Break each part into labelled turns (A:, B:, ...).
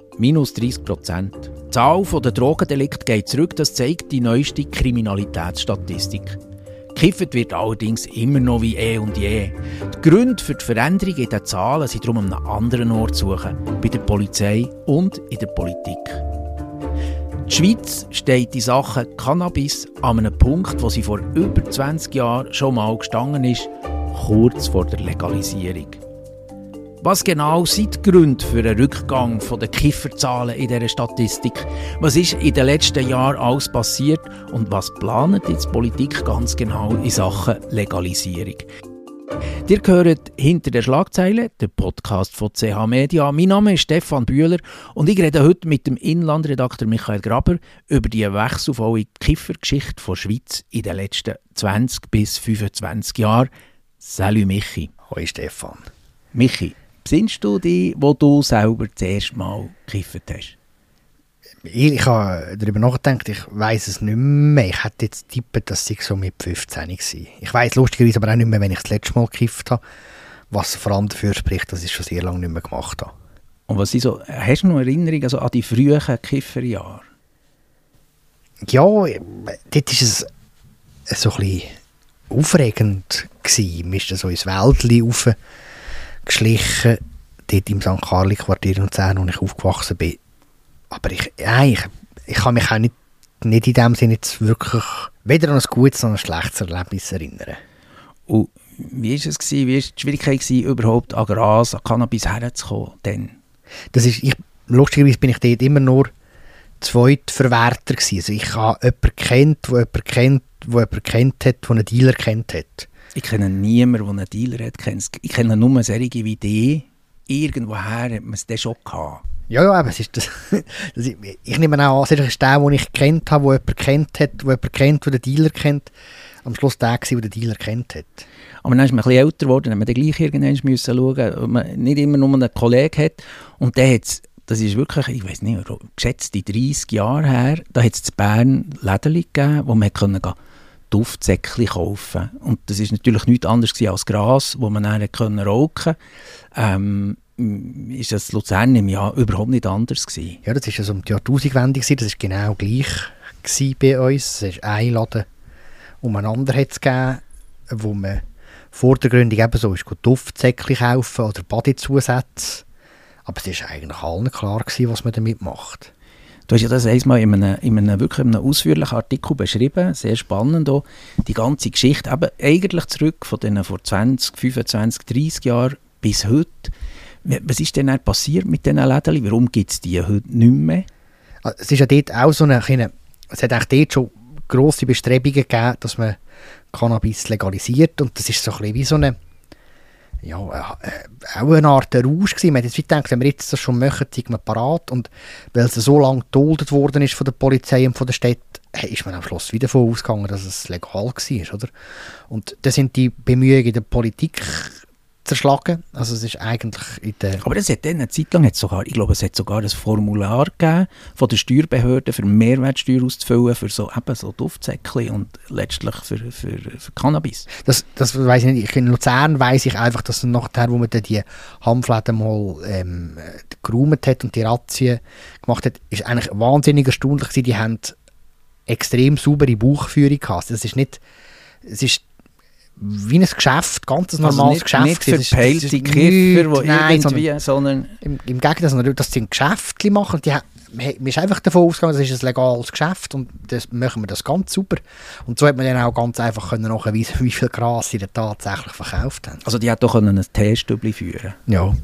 A: minus 30%. Die Zahl der Drogendelikte geht zurück, das zeigt die neueste Kriminalitätsstatistik. Gekifft wird allerdings immer noch wie eh und je. Die Gründe für die Veränderung in den Zahlen sind darum an einem anderen Ort zu suchen, bei der Polizei und in der Politik. Die Schweiz steht in Sachen Cannabis an einem Punkt, wo sie vor über 20 Jahren schon mal gestanden ist, kurz vor der Legalisierung. Was genau sind die Gründe für einen Rückgang der Kifferzahlen in dieser Statistik? Was ist in den letzten Jahren alles passiert und was plant jetzt die Politik ganz genau in Sachen Legalisierung? Ihr hört «Hinter der Schlagzeile», der Podcast von CH Media. Mein Name ist Stefan Bühler und ich rede heute mit dem Inlandredakteur Michael Graber über die wechselvolle Kiffergeschichte der Schweiz in den letzten 20 bis 25 Jahren. Salut Michi.
B: Hoi Stefan.
A: Michi, besinnst du dich, wo du selber das erste Mal gekifft hast?
B: Ich habe darüber nachgedacht, ich weiss es nicht mehr. Ich hätte jetzt tippet, dass ich so mit 15 war. Ich weiss lustigerweise aber auch nicht mehr, wenn ich das letzte Mal gekifft habe. Was vor allem dafür spricht, dass ich schon sehr lange nicht mehr gemacht habe.
A: Und was ist so, hast du noch Erinnerungen also an die frühen Kifferjahre?
B: Ja, dort war es so ein bisschen aufregend gewesen. Wir sind so ins Wäldchen raufgeschlichen, dort im St. Carli-Quartier in Luzern, wo ich aufgewachsen bin. Aber ich kann mich auch nicht in dem Sinne jetzt wirklich weder an ein gutes noch an ein schlechtes Erlebnis erinnern.
A: Und wie war es? Wie war die Schwierigkeit, überhaupt an Gras, an Cannabis herzukommen? Denn?
B: Lustigerweise bin ich dort immer nur Zweitverwerter gewesen. Also ich habe jemanden kennt, der jemanden kennt hat, der einen Dealer kennt hat.
A: Ich kenne niemanden, der einen Dealer hat. Ich kenne nur solche wie die. Irgendwoher hat man es dann schon gehabt.
B: Ja, aber es ist das, ich nehme auch an, es ist der, den ich kennt habe, der jemanden kennt hat, der jemanden kennt, der den Dealer kennt. Am Schluss der, der den Dealer kennt hat. Aber
A: dann ist man ein bisschen älter geworden, dann hat man gleich irgendwann schauen, ob man nicht immer nur einen Kollegen hat. Und der hat, das ist wirklich, ich weiß nicht, geschätzte 30 Jahre her, da hat es in Bern Läden gegeben, wo man Duftsäckchen kaufen konnte. Und das war natürlich nichts anderes als Gras, wo man dann rauchen konnte. Ist das Luzern im Jahr überhaupt nicht anders gewesen?
B: Ja, das war also um die Jahrtausendwende, das war genau gleich bei uns. Es ist ein Laden umeinander gegeben, wo man vor der Gründung eben so ist, Duftsäckchen kaufen oder Badezusätze. Aber es war eigentlich allen klar gewesen, was man damit macht.
A: Du hast ja das einmal in einem ausführlichen Artikel beschrieben, sehr spannend auch, die ganze Geschichte, aber eigentlich zurück von denen vor 20, 25, 30 Jahren bis heute. Was ist denn dann passiert mit diesen Läden? Warum gibt es die heute nicht mehr?
B: Es ist ja dort auch so es hat eigentlich dort schon grosse Bestrebungen gegeben, dass man Cannabis legalisiert. Und das ist so ein bisschen wie so eine, ja, auch eine Art Rausch gewesen. Man hat jetzt gedacht, wenn wir jetzt das schon machen, sind wir parat. Und weil es so lange geduldet worden ist von der Polizei und von der Stadt, ist man am Schluss wieder davon ausgegangen, dass es legal war. Oder? Und da sind die Bemühungen der Politik zerschlagen. Also es ist eigentlich in der...
A: Aber es hat dann eine Zeit lang, es hat sogar ein Formular gegeben von der Steuerbehörde für Mehrwertsteuer auszufüllen für so Duftsäckchen und letztlich für Cannabis.
B: Das weiss ich nicht. In Luzern weiss ich einfach, dass nachher, wo man dann die Hanfläden mal geräumt hat und die Razzien gemacht hat, ist eigentlich wahnsinnig erstaunlich gewesen. Die haben extrem saubere Buchführung gehabt. Das ist nicht... Es ist wie ein Geschäft, ganz ein normales Geschäft.
A: Nicht verpeilte Kiffer, die irgendwie, sondern...
B: Im Gegenteil, dass sie ein Geschäft machen. Man ist einfach davon ausgegangen, das ist ein legales Geschäft und das machen wir das ganz super. Und so hat man dann auch ganz einfach nachweisen, wie viel Gras sie dann tatsächlich verkauft haben.
A: Also die hat doch ein Teestübli führen.
B: Ja.
A: Und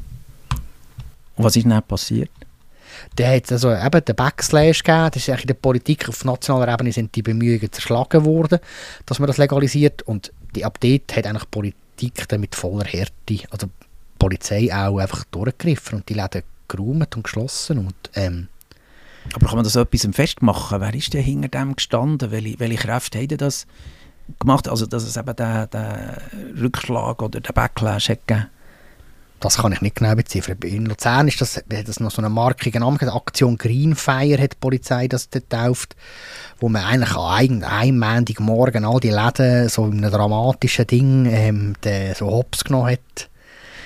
A: was ist dann passiert?
B: Da hat es also eben den Backslash gegeben. Das ist eigentlich in der Politik auf nationaler Ebene sind die Bemühungen zerschlagen worden, dass man das legalisiert. Und ab dort hat eigentlich die Politik dann mit voller Härte, also die Polizei auch einfach durchgegriffen und die Läden geräumt und geschlossen. Und,
A: aber kann man das etwas festmachen? Wer ist denn hinter dem gestanden? Welche Kräfte haben das gemacht? Also dass es eben den Rückschlag oder den Backlash hat gegeben?
B: Das kann ich nicht genau beziffern. In Luzern hat das noch so eine markige Name. Aktion Greenfire hat die Polizei das getauft, wo man eigentlich an einem Montagmorgen all die Läden so in einem dramatischen Ding so hops genommen hat.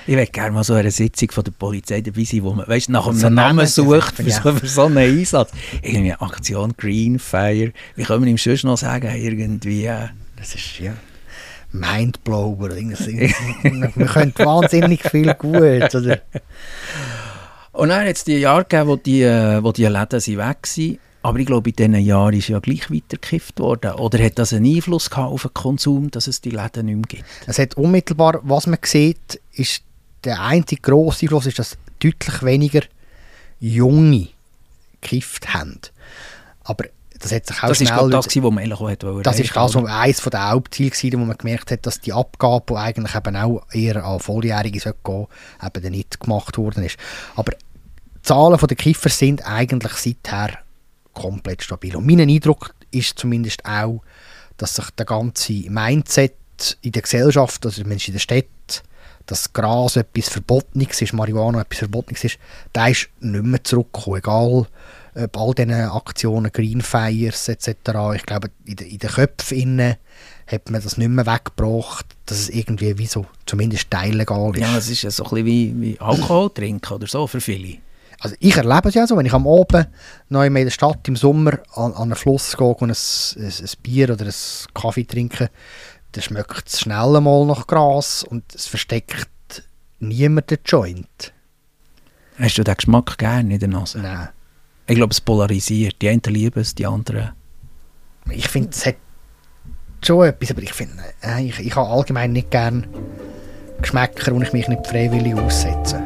A: Ich würde gerne mal so eine Sitzung von der Polizei dabei sein, wo man nach einem
B: So
A: Namen sucht
B: ja.
A: für so einen Einsatz. Irgendwie Aktion Greenfire. Wie können wir ihm sonst noch sagen? Irgendwie...
B: Das ist ja Mindblower oder irgendwas. Man könnte wahnsinnig viel gut. Oder?
A: Und dann hat es die Jahre gegeben, wo die Läden sind weg waren. Aber ich glaube, in diesen Jahren ist ja gleich weiter gekifft worden. Oder hat das einen Einfluss gehabt auf den Konsum, dass es die Läden nicht mehr gibt?
B: Es hat unmittelbar, was man sieht, ist der einzige grosse Einfluss, ist, dass deutlich weniger Junge gekifft haben. Aber das hat sich auch
A: das
B: schnell...
A: Das war das, was man eigentlich wollte.
B: Das ist also eines der Hauptziele, wo man gemerkt hat, dass die Abgabe, die eigentlich eben auch eher an Volljährige gehen sollte, eben dann nicht gemacht worden ist. Aber die Zahlen der Kiffer sind eigentlich seither komplett stabil. Und mein Eindruck ist zumindest auch, dass sich der ganze Mindset in der Gesellschaft, also Menschen in der Stadt, dass Gras etwas Verbotenes ist, Marihuana etwas Verbotenes ist, der ist nicht mehr zurückgekommen. Egal, ob all diese Aktionen, Greenfires etc., ich glaube, in den Köpfen hat man das nicht mehr weggebracht, dass es irgendwie wie so zumindest teillegal ist.
A: Ja, es ist ja so ein bisschen wie Alkohol trinken oder so für viele.
B: Also ich erlebe es ja so, wenn ich am Abend noch in der Stadt im Sommer an einen Fluss gehe und ein Bier oder einen Kaffee trinke, dann schmeckt es schnell einmal nach Gras und es versteckt niemand den Joint.
A: Hast du den Geschmack gerne in der Nase?
B: Nein.
A: Ich glaube, es polarisiert. Die einen lieben es, die anderen...
B: Ich finde, es hat schon etwas, aber ich finde, ich habe allgemein nicht gerne Geschmäcker, wo ich mich nicht freiwillig aussetze.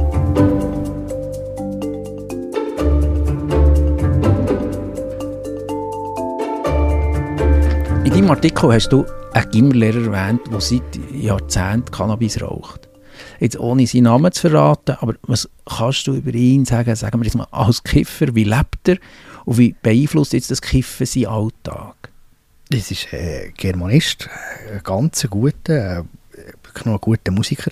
A: In deinem Artikel hast du einen Gimmerlehrer erwähnt, der seit Jahrzehnten Cannabis raucht. Jetzt ohne seinen Namen zu verraten, aber was kannst du über ihn sagen? Sagen wir jetzt mal als Kiffer, wie lebt er und wie beeinflusst jetzt das Kiffen seinen Alltag?
B: Das ist ein Germanist, ein ganz guter, wirklich noch ein guter Musiker.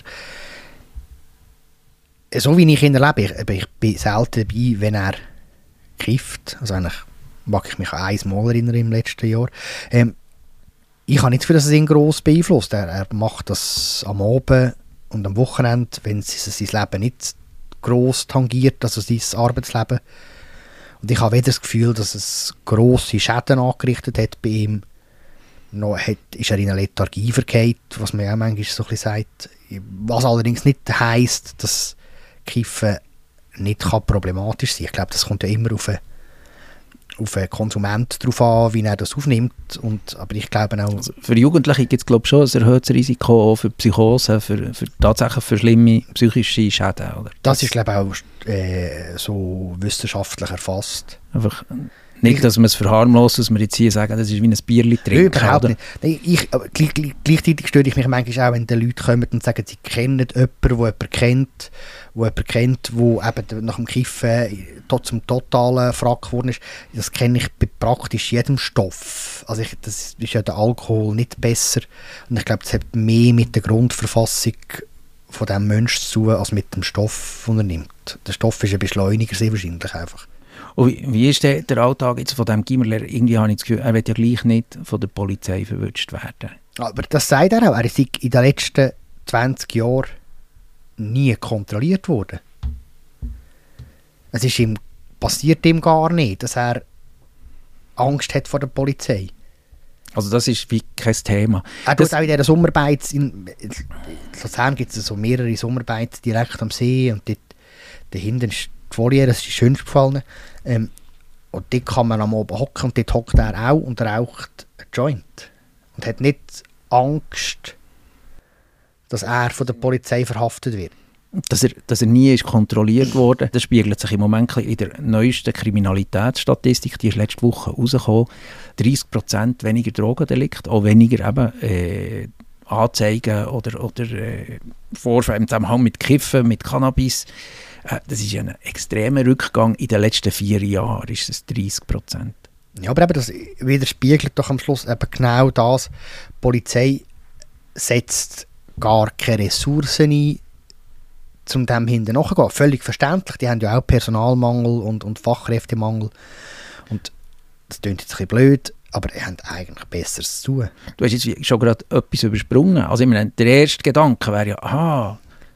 B: So wie ich ihn erlebe, ich bin selten dabei, wenn er kifft. Also eigentlich mag ich mich an einmal erinnern im letzten Jahr. Ich habe nicht das Gefühl, dass es ihn gross beeinflusst. Er macht das am Abend und am Wochenende, wenn es sein Leben nicht gross tangiert, also sein Arbeitsleben. Und ich habe weder das Gefühl, dass es grosse Schäden angerichtet hat bei ihm, noch ist er in eine Lethargie verkehrt, was man ja manchmal so ein bisschen sagt. Was allerdings nicht heisst, dass Kiffen nicht problematisch sein kann. Ich glaube, das kommt ja immer auf den Konsument drauf an, wie er das aufnimmt. Aber ich glaube auch...
A: Also für Jugendliche gibt es glaube ich schon ein erhöhtes Risiko auch für Psychosen, für tatsächlich für schlimme psychische Schäden. Oder?
B: Das ist glaube ich auch so wissenschaftlich erfasst.
A: Einfach nicht, dass man es verharmlost, dass wir jetzt hier sagen, das ist wie ein Bierli trinken.
B: Überhaupt
A: oder?
B: nicht. Gleichzeitig störe ich mich manchmal auch, wenn die Leute kommen und sagen, sie kennen jemanden, der jemanden kennt, der eben nach dem Kiffen zum totalen Frack geworden ist. Das kenne ich bei praktisch jedem Stoff. Also das ist ja der Alkohol nicht besser. Und ich glaube, das hat mehr mit der Grundverfassung von diesem Menschen zu tun, als mit dem Stoff, den er nimmt. Der Stoff ist ein Beschleuniger, sehr wahrscheinlich einfach.
A: Und wie ist der Alltag jetzt von diesem Gimmerlehrer? Irgendwie habe ich das Gefühl, er wird ja gleich nicht von der Polizei verwünscht werden.
B: Aber das sagt er auch. Er ist in den letzten 20 Jahren nie kontrolliert worden. Es ist passiert ihm gar nicht, dass er Angst hat vor der Polizei.
A: Also das ist wie kein Thema.
B: Er tut auch in dieser Sommerbeiz, in Luzern gibt es so mehrere Sommerbeiz direkt am See und dort dahinter ist die Voliere, das ist die schönste gefallen. Und dort kann man am Abend hocken und dort hockt er auch und raucht einen Joint. Und hat nicht Angst, dass er von der Polizei verhaftet wird.
A: Dass er nie ist kontrolliert wurde, das spiegelt sich im Moment in der neuesten Kriminalitätsstatistik, die ist letzte Woche rausgekommen. 30% weniger Drogendelikte, auch weniger eben Anzeigen oder Vorfälle im Zusammenhang mit Kiffen, mit Cannabis. Das ist ein extremer Rückgang. In den letzten 4 Jahren ist es 30%.
B: Ja, aber eben das widerspiegelt doch am Schluss eben genau das. Die Polizei setzt gar keine Ressourcen ein, um dem hinten nachzugehen. Völlig verständlich. Die haben ja auch Personalmangel und Fachkräftemangel. Und das klingt jetzt ein bisschen blöd, aber die haben eigentlich Besseres zu tun.
A: Du hast jetzt schon gerade etwas übersprungen. Also ich meine, der erste Gedanke wäre ja,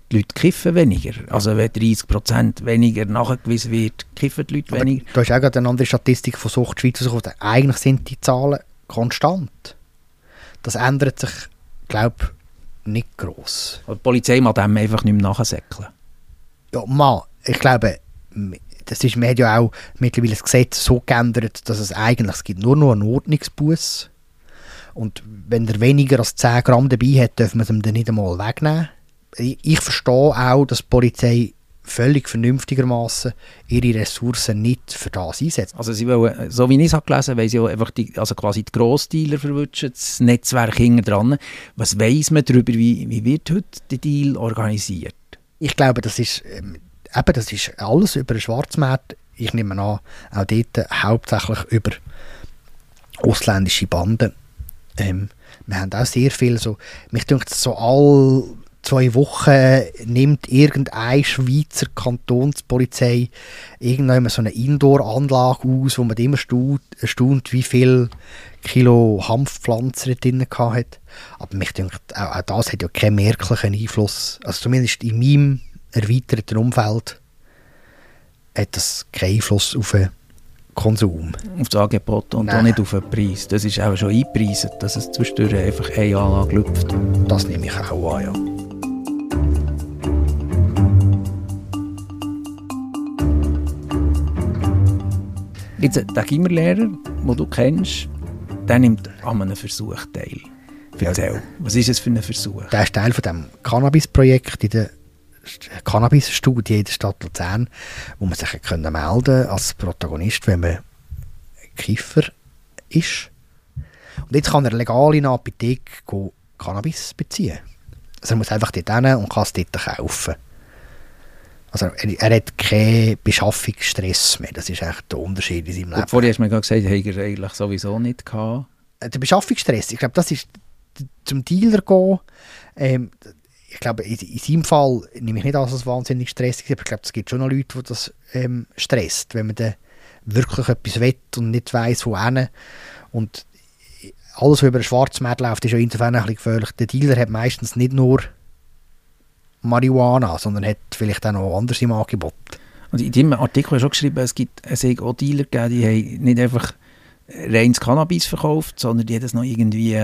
A: die Leute kiffen weniger. Also wenn 30% weniger nachgewiesen wird, kiffen die Leute weniger.
B: Du hast auch gerade eine andere Statistik von Sucht Schweiz rausgekommen. Eigentlich sind die Zahlen konstant. Das ändert sich, glaube ich, nicht gross.
A: Die Polizei mag dem einfach nicht mehr nachsäckeln.
B: Ja, ich glaube, das ist, man hat ja auch mittlerweile das Gesetz so geändert, dass es gibt nur noch einen Ordnungsbuß. Und wenn er weniger als 10 Gramm dabei hat, dürfen wir es ihm dann nicht einmal wegnehmen. Ich verstehe auch, dass die Polizei völlig vernünftigermaßen ihre Ressourcen nicht für das einsetzt.
A: Also sie wollen, so wie ich es gelesen habe, wollen sie auch einfach quasi die Grossdealer verwischen, das Netzwerk hinten dran. Was weiss man darüber, wie wird heute der Deal organisiert?
B: Ich glaube, das ist alles über den Schwarzmarkt. Ich nehme an, auch dort hauptsächlich über ausländische Banden. Wir haben auch sehr viel so, mich denkt so alle 2 Wochen nimmt irgendeine Schweizer Kantonspolizei irgendwann so eine Indoor-Anlage aus, wo man immer erstaunt, wie viel Kilo Hanfpflanzen drin hat. Aber mich denkt, auch das hat ja keinen merklichen Einfluss. Also zumindest in meinem erweiterten Umfeld hat das keinen Einfluss auf den Konsum.
A: Auf das Angebot und auch nicht auf den Preis. Das ist auch schon eingepreist, dass es zwischendurch einfach eine Anlage lüpft.
B: Das nehme ich auch an, ja.
A: Jetzt, der Gimmerlehrer, den du kennst, der nimmt an einem Versuch teil. Erzähl, was ist es für ein Versuch?
B: Der ist Teil von dem Cannabis-Projekt in der Cannabis-Studie in der Stadt Luzern, wo man sich melden konnte als Protagonist, wenn man Kiffer ist. Und jetzt kann er legal in einer Apotheke Cannabis beziehen. Also er muss einfach dort hin und kann es dort kaufen. Also er hat keinen Beschaffungsstress mehr. Das ist echt der Unterschied in seinem Leben.
A: Vorher hast du mir gerade gesagt, hätte er eigentlich sowieso nicht gehabt.
B: Der Beschaffungsstress, ich glaube, das ist zum Dealer gehen. Ich glaube, in seinem Fall nehme ich nicht an, dass es wahnsinnig stressig ist, aber ich glaube, es gibt schon noch Leute, die das stresst, wenn man dann wirklich etwas will und nicht weiss, wohin. Und alles, was über den Schwarzmarkt läuft, ist ja insofern ein bisschen gefährlich. Der Dealer hat meistens nicht nur Marihuana, sondern hat vielleicht auch noch anderes im Angebot.
A: Und in deinem Artikel hast du schon geschrieben, es hat auch Dealer gegeben, die haben nicht einfach reines Cannabis verkauft, sondern die haben das noch irgendwie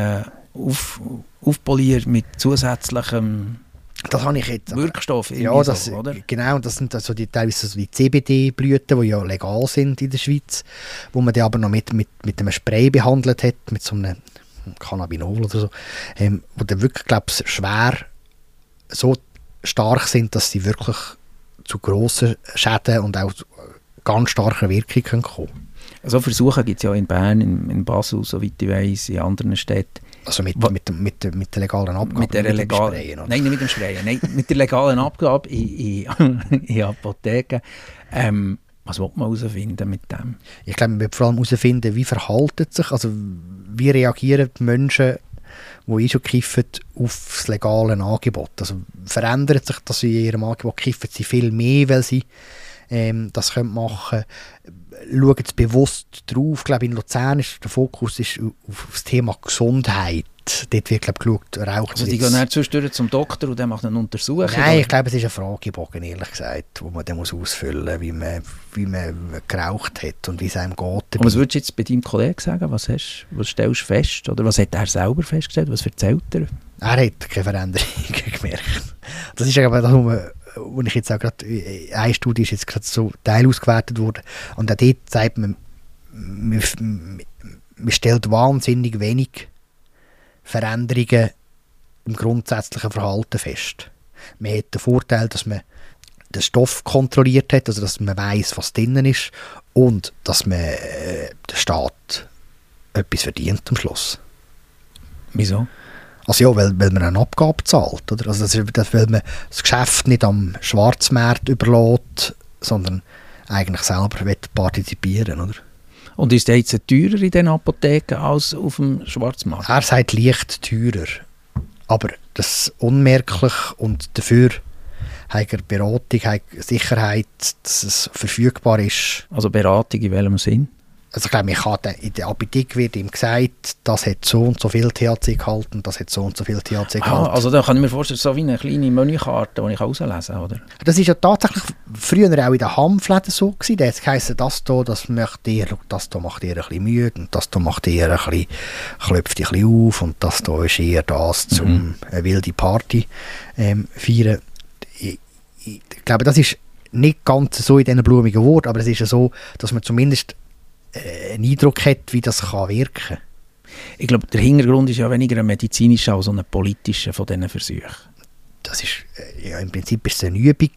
A: aufpoliert mit zusätzlichem
B: das habe ich jetzt,
A: Wirkstoff.
B: Ja, das,
A: so, oder?
B: Genau, das sind also teilweise so die CBD-Blüten, die ja legal sind in der Schweiz, wo man die aber noch mit einem Spray behandelt hat, mit so einem Cannabinol oder so, wo dann wirklich, glaube ich, schwer so stark sind, dass sie wirklich zu grossen Schäden und auch zu ganz starken Wirkungen kommen können.
A: So Versuche gibt es ja in Bern, in Basel, soweit ich weiss, in anderen Städten.
B: Also mit der legalen Abgabe?
A: Mit dem Sprayen? Nein, nicht mit dem Sprayen. Nein, mit der legalen Abgabe in Apotheken. Was will man herausfinden mit dem? Ich glaube, man will vor allem herausfinden,
B: wie verhalten sich, also wie reagieren die Menschen, die schon kiffen, auf das legale Angebot. Also verändert sich das in ihrem Angebot, kiffen sie viel mehr, weil sie das machen können. Schauen sie bewusst drauf. Ich glaube, in Luzern ist der Fokus auf das Thema Gesundheit. Dort wird, glaube ich, geschaut, rauchen.
A: Also die gehen dann zwischendurch zum Doktor und der macht eine Untersuchung?
B: Nein, ich glaube, es ist ein Fragebogen, ehrlich gesagt, wo man dann ausfüllen muss, wie man geraucht hat und wie es einem geht.
A: Und was würdest du jetzt bei deinem Kollegen sagen? Was stellst du fest? Oder was hat er selber festgestellt? Was erzählt er?
B: Er hat keine Veränderung gemerkt. Das ist aber das, wo ich jetzt auch gerade, eine Studie ist jetzt gerade so teilausgewertet worden und auch dort sagt man stellt wahnsinnig wenig Veränderungen im grundsätzlichen Verhalten fest. Man hat den Vorteil, dass man den Stoff kontrolliert hat, also dass man weiss, was drinnen ist und dass man der Staat etwas verdient am Schluss.
A: Wieso?
B: Also ja, weil man eine Abgabe zahlt. Oder? Also weil man das Geschäft nicht am Schwarzmarkt überlässt, sondern eigentlich selber partizipieren will.
A: Und ist der jetzt teurer in den Apotheken als auf dem Schwarzmarkt?
B: Er sagt leicht teurer. Aber das ist unmerklich und dafür hat er Beratung, hat Sicherheit, dass es verfügbar ist.
A: Also Beratung in welchem Sinn?
B: Also ich glaube, in der Apotheke wird ihm gesagt, das hat so und so viel THC gehalten, das hat so und so viel THC gehalten.
A: Also da kann ich mir vorstellen, so wie eine kleine Menükarte, die ich herauslesen kann, oder?
B: Das ist ja tatsächlich früher auch in den Hanfläden so gewesen. Da hat es geheißen, das macht ihr ein bisschen müde und das hier macht ihr klopft ihr ein bisschen auf und das hier ist eher das, um eine wilde Party feiern. Ich glaube, das ist nicht ganz so in diesen blumigen Worten, aber es ist ja so, dass man zumindest einen Eindruck hat, wie das kann wirken kann.
A: Ich glaube, der Hintergrund ist ja weniger ein medizinischer als ein politischer von diesen Versuchen.
B: Das ist, im Prinzip ist es eine Übung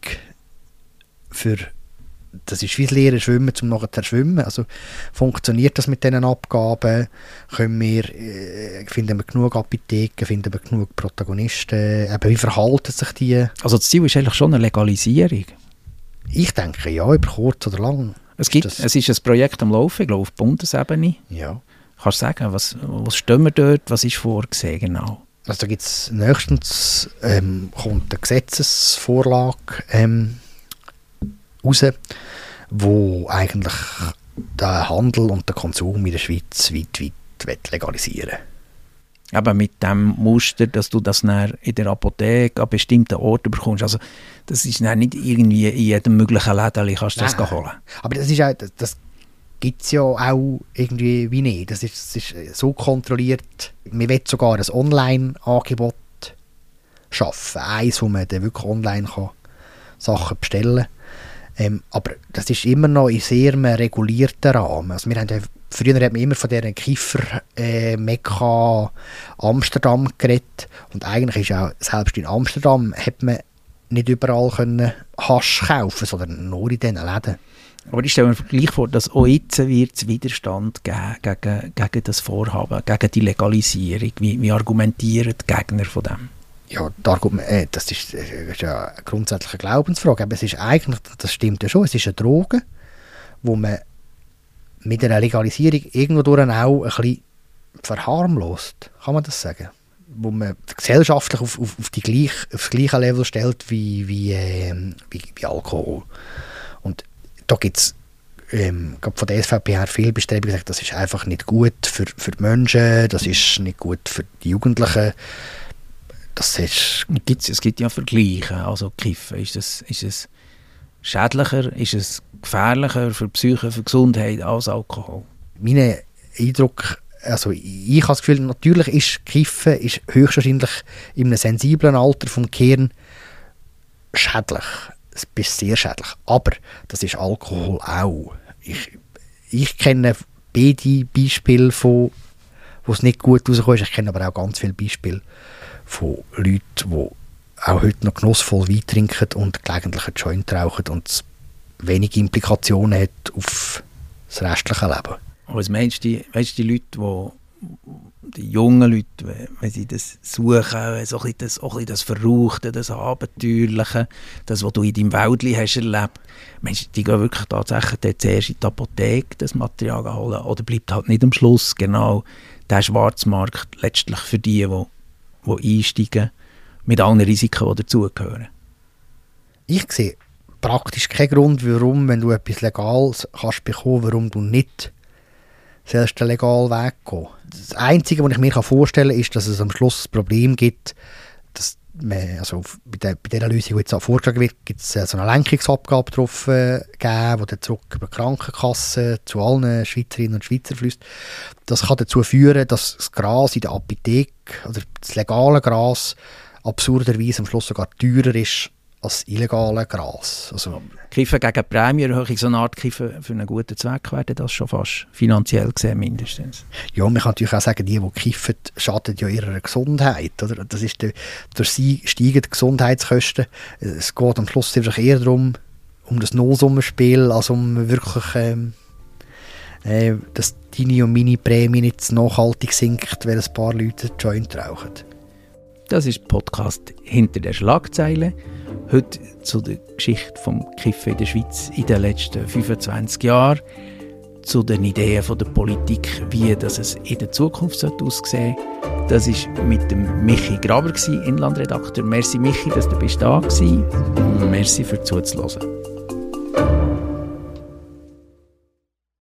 B: das ist wie das Lehren Schwimmen, um nachher zu schwimmen. Also funktioniert das mit diesen Abgaben? Finden wir genug Apotheken, finden wir genug Protagonisten? Wie verhalten sich die?
A: Also das Ziel ist eigentlich schon eine Legalisierung.
B: Ich denke, ja, über kurz oder lang.
A: Es ist ein Projekt am Laufen, ich glaube auf Bundesebene.
B: Ja.
A: Kannst du sagen, was stehen wir dort, was ist vorgesehen genau?
B: Also da gibt es nächstens kommt eine Gesetzesvorlage raus, wo eigentlich den Handel und den Konsum in der Schweiz weit legalisieren will.
A: Aber mit dem Muster, dass du das dann in der Apotheke an bestimmten Orten bekommst. Also das ist dann nicht irgendwie in jedem möglichen Läden kannst du das holen. Aber
B: das gibt es ja auch irgendwie wie nicht. Das ist so kontrolliert. Wir wollen sogar ein Online-Angebot schaffen. Eins, wo man dann wirklich online Sachen bestellen kann. Aber das ist immer noch in sehr einem regulierten Rahmen. Also früher hat man immer von dieser Kiffer-Mekka Amsterdam geredet. Und eigentlich ist auch, selbst in Amsterdam hat man nicht überall Hasch kaufen, sondern nur in diesen Läden.
A: Aber ich stelle mir gleich vor, dass auch jetzt wird es Widerstand gegen das Vorhaben, gegen die Legalisierung. Wie argumentieren die Gegner von dem?
B: Ja, das ist ja eine grundsätzliche Glaubensfrage. Aber es ist eigentlich, das stimmt ja schon, es ist eine Droge, wo man mit einer Legalisierung irgendwo durch auch ein bisschen verharmlost, kann man das sagen? Wo man gesellschaftlich auf das gleiche Level stellt wie Alkohol. Und da gibt es von der SVP her viel Bestrebungen gesagt, das ist einfach nicht gut für die Menschen, das ist nicht gut für die Jugendlichen. Es
A: gibt ja Vergleiche, also Kiffen, ist es schädlicher, ist es gefährlicher für die Psyche, für die Gesundheit als Alkohol?
B: Mein Eindruck, also ich habe das Gefühl, natürlich ist Kiffen höchstwahrscheinlich in einem sensiblen Alter vom Gehirn schädlich, bis sehr schädlich, aber das ist Alkohol auch. Ich kenne beide Beispiele, wo es nicht gut rauskommt, ich kenne aber auch ganz viele Beispiele von Leuten, die auch heute noch genussvoll Wein trinken und gelegentlich einen Joint rauchen und es wenige Implikationen hat auf das restliche Leben.
A: Was meinst du, die Leute, die jungen Leute, wenn sie das suchen, so ein bisschen das Verrauchte, das Abenteuerliche, das, was du in deinem Wäldchen hast erlebt, meinst du, die gehen wirklich tatsächlich zuerst in die Apotheke das Material holen oder bleibt halt nicht am Schluss genau der Schwarzmarkt letztlich für die einsteigen, mit allen Risiken, die dazugehören? Ich
B: sehe praktisch keinen Grund, warum, wenn du etwas Legales kannst bekommen, warum du nicht selbst den legalen Weg gehen. Das Einzige, was ich mir vorstellen kann, ist, dass es am Schluss das Problem gibt, dass man, also bei dieser Lösung, die jetzt auch vorgeschlagen wird, gibt es so eine Lenkungsabgabe drauf geben, die dann zurück über die Krankenkasse zu allen Schweizerinnen und Schweizern fließt. Das kann dazu führen, dass das Gras in der Apotheke, oder das legale Gras, absurderweise am Schluss sogar teurer ist als illegale Gras. Also,
A: Kiffen gegen Prämienerhöhung, so eine Art Kiffen für einen guten Zweck, wäre das schon fast finanziell gesehen mindestens.
B: Ja, man kann natürlich auch sagen, die kiffen, schaden ja ihrer Gesundheit. Oder? Das ist durch sie steigen die Gesundheitskosten. Es geht am Schluss einfach eher darum, um das Nullsummenspiel, als um wirklich, dass deine und meine Prämie nicht nachhaltig sinkt, weil ein paar Leute Joint rauchen.
A: Das ist der Podcast «Hinter der Schlagzeile». Heute zu der Geschichte des Kiffen in der Schweiz in den letzten 25 Jahren, zu den Ideen der Politik, wie das es in der Zukunft aussehen sollte. Das war mit dem Michi Graber, Inlandredakteur. Merci Michi, dass du da warst. Und merci für zuzuhören.